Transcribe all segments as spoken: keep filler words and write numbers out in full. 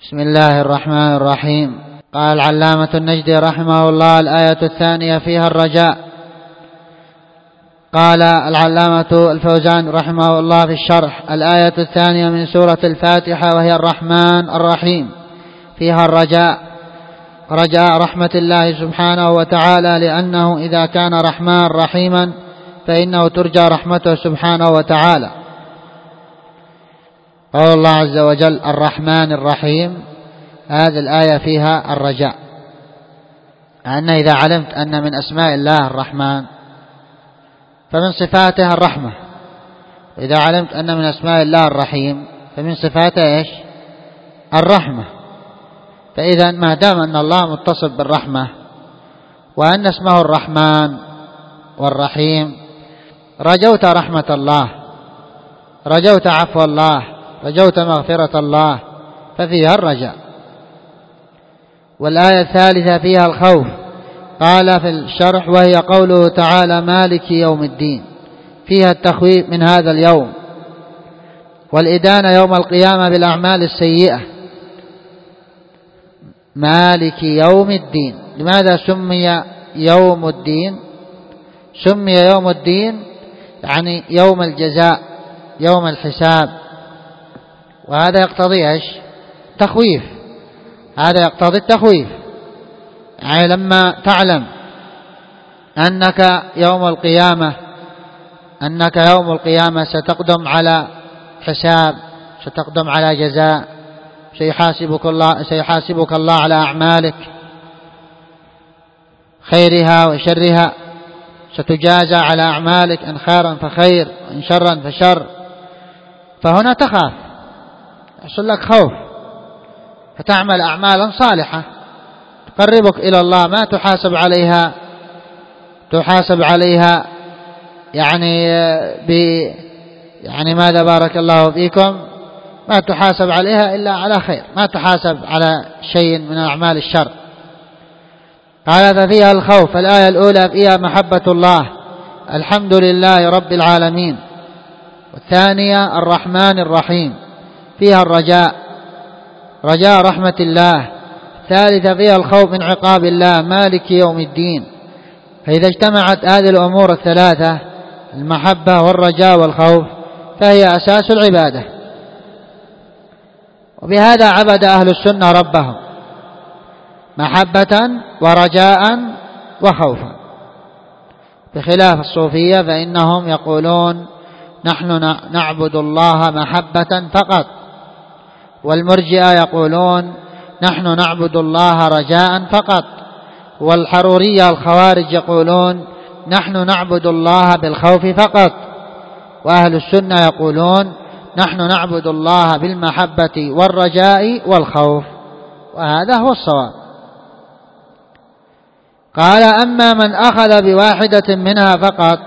بسم الله الرحمن الرحيم. قال العلامة النجدي رحمه الله: الآية الثانية فيها الرجاء. قال العلامة الفوزان رحمه الله في الشرح: الآية الثانية من سورة الفاتحة وهي الرحمن الرحيم فيها الرجاء، رجاء رحمة الله سبحانه وتعالى، لأنه إذا كان رحمن رحيما فإنه ترجى رحمته سبحانه وتعالى. قال الله عز وجل الرحمن الرحيم، هذه الآية فيها الرجاء، أن إذا علمت أن من أسماء الله الرحمن فمن صفاته الرحمة، وإذا علمت أن من أسماء الله الرحيم فمن صفاته إيش؟ الرحمة. فإذا ما دام أن الله متصف بالرحمة وأن اسمه الرحمن والرحيم، رجوت رحمة الله، رجوت عفو الله، رجوت مغفرة الله، ففيها الرجاء. والآية الثالثة فيها الخوف. قال في الشرح: وهي قوله تعالى مالك يوم الدين، فيها التخويف من هذا اليوم والإدانة يوم القيامة بالأعمال السيئة. مالك يوم الدين، لماذا سمي يوم الدين؟ سمي يوم الدين يعني يوم الجزاء، يوم الحساب، وهذا يقتضي ايش؟ تخويف. هذا يقتضي التخويف، يعني لما تعلم أنك يوم القيامة أنك يوم القيامة ستقدم على حساب، ستقدم على جزاء، سيحاسبك الله سيحاسبك الله على أعمالك خيرها وشرها، ستجازى على أعمالك إن خيرا فخير وإن شرا فشر، فهنا تخاف، يحصل لك خوف، فتعمل أعمالا صالحة تقربك إلى الله، ما تحاسب عليها تحاسب عليها يعني ب يعني ماذا بارك الله فيكم، ما تحاسب عليها إلا على خير، ما تحاسب على شيء من أعمال الشر. قال ففيها الخوف. الآية الأولى فيها محبة الله، الحمد لله رب العالمين. والثانية الرحمن الرحيم، فيها الرجاء، رجاء رحمة الله. الثالثة فيها الخوف من عقاب الله، مالك يوم الدين. فإذا اجتمعت هذه الأمور الثلاثة، المحبة والرجاء والخوف، فهي أساس العبادة. وبهذا عبد أهل السنة ربهم، محبة ورجاء وخوفا، بخلاف الصوفية فإنهم يقولون نحن نعبد الله محبة فقط، والمرجئة يقولون نحن نعبد الله رجاء فقط، والحرورية الخوارج يقولون نحن نعبد الله بالخوف فقط، وأهل السنة يقولون نحن نعبد الله بالمحبة والرجاء والخوف، وهذا هو الصواب. قال: أما من أخذ بواحدة منها فقط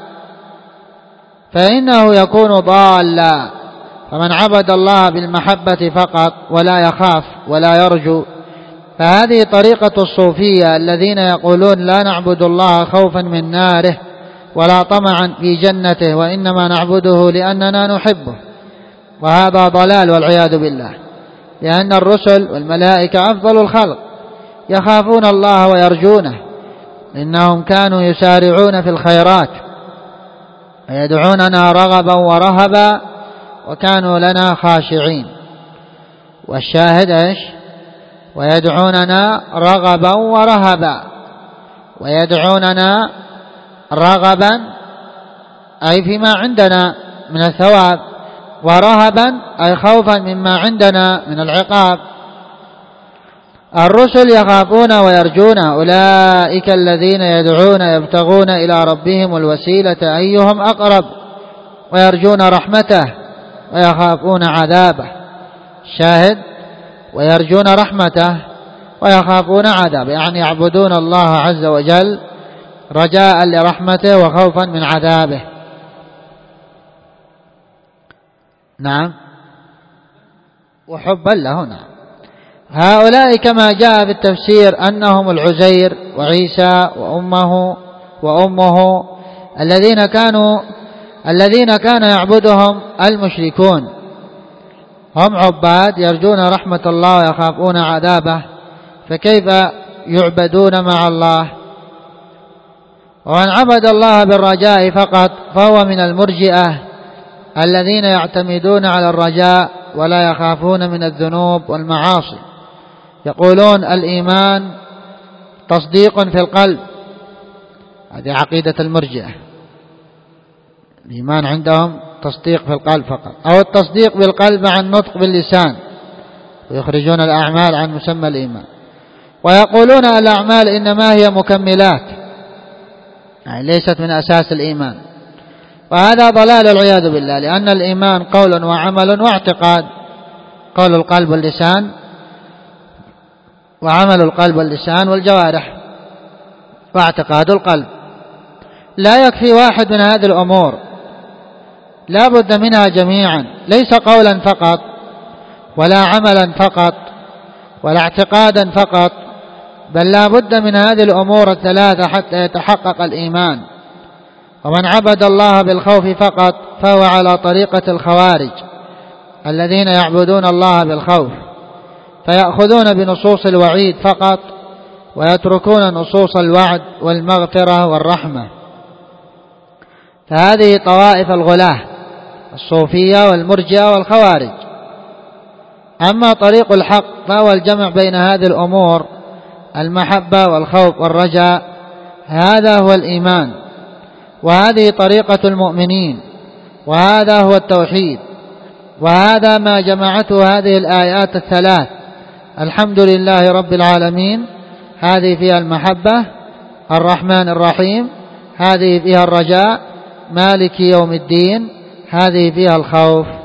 فإنه يكون ضالا، فمن عبد الله بالمحبة فقط ولا يخاف ولا يرجو، فهذه طريقة الصوفية الذين يقولون لا نعبد الله خوفا من ناره ولا طمعا في جنته، وإنما نعبده لأننا نحبه، وهذا ضلال والعياذ بالله، لأن الرسل والملائكة أفضل الخلق يخافون الله ويرجونه، إنهم كانوا يسارعون في الخيرات ويدعوننا رغبا ورهبا وكانوا لنا خاشعين. والشاهد ايش؟ ويدعوننا رغبا ورهبا، ويدعوننا رغبا أي فيما عندنا من الثواب، ورهبا أي خوفا مما عندنا من العقاب. الرسل يخافون ويرجون، أولئك الذين يدعون يبتغون إلى ربهم الوسيلة أيهم أقرب، ويرجون رحمته ويخافون عذابه. شاهد: ويرجون رحمته ويخافون عذابه، يعني يعبدون الله عز وجل رجاء لرحمته وخوفا من عذابه. نعم، وحبا له. نعم، هؤلاء كما جاء في التفسير أنهم العزير وعيسى وأمه وأمه الذين كانوا الذين كان يعبدهم المشركون، هم عباد يرجون رحمة الله ويخافون عذابه، فكيف يعبدون مع الله؟ ومن عبد الله بالرجاء فقط فهو من المرجئة الذين يعتمدون على الرجاء ولا يخافون من الذنوب والمعاصي. يقولون الإيمان تصديق في القلب، هذه عقيدة المرجئة. الإيمان عندهم تصديق في القلب فقط، أو التصديق بالقلب عن النطق باللسان، ويخرجون الأعمال عن مسمى الإيمان. ويقولون الأعمال إنما هي مكملات، يعني ليست من أساس الإيمان، وهذا ضلال والعياذ بالله، لأن الإيمان قول وعمل واعتقاد، قول القلب واللسان، وعمل القلب واللسان والجوارح، واعتقاد القلب. لا يكفي واحد من هذه الأمور، لا بد منها جميعا، ليس قولا فقط ولا عملا فقط ولا اعتقادا فقط، بل لا بد من هذه الأمور الثلاثة حتى يتحقق الإيمان. ومن عبد الله بالخوف فقط فهو على طريقة الخوارج الذين يعبدون الله بالخوف، فيأخذون بنصوص الوعيد فقط ويتركون نصوص الوعد والمغفرة والرحمة. فهذه طوائف الغلاة الصوفية والمرجئة والخوارج. أما طريق الحق فهو الجمع بين هذه الأمور، المحبة والخوف والرجاء، هذا هو الإيمان، وهذه طريقة المؤمنين، وهذا هو التوحيد، وهذا ما جمعته هذه الآيات الثلاث: الحمد لله رب العالمين، هذه فيها المحبة، الرحمن الرحيم، هذه فيها الرجاء، مالك يوم الدين، هذه فيها الخوف.